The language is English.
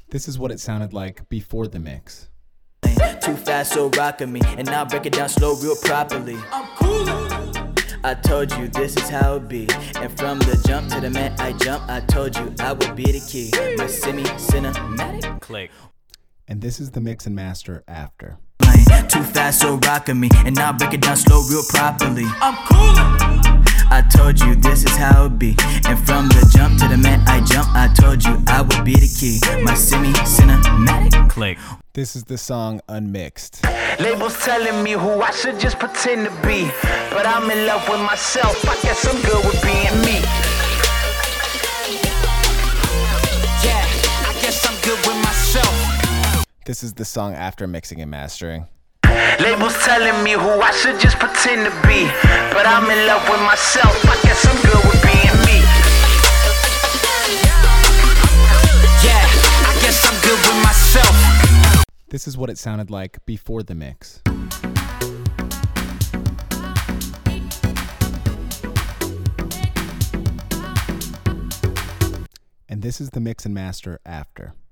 This is what it sounded like before the mix. Too fast, so rockin' me, and now break it down slow, real properly. I'm coolin'. I told you this is how it be, and from the jump to the man I jump, I told you I would be the key. My semi-cinematic Click. And this is the mix and master after. Too fast, so rockin' me, and now break it down slow, real properly. I'm coolin'. I told you this is how it be, and from the jump to the man I jump, I told you I would be the key. My semi-cinematic Click. This is the song Unmixed. Labels telling me who I should just pretend to be, but I'm in love with myself. I guess I'm good with being me. Yeah, I guess I'm good with myself. This is the song after mixing and mastering. Labels telling me who I should just pretend to be, but I'm in love with myself. I guess I'm good with being me. Yeah, I guess I'm good with myself. This is what it sounded like before the mix. And this is the mix and master after.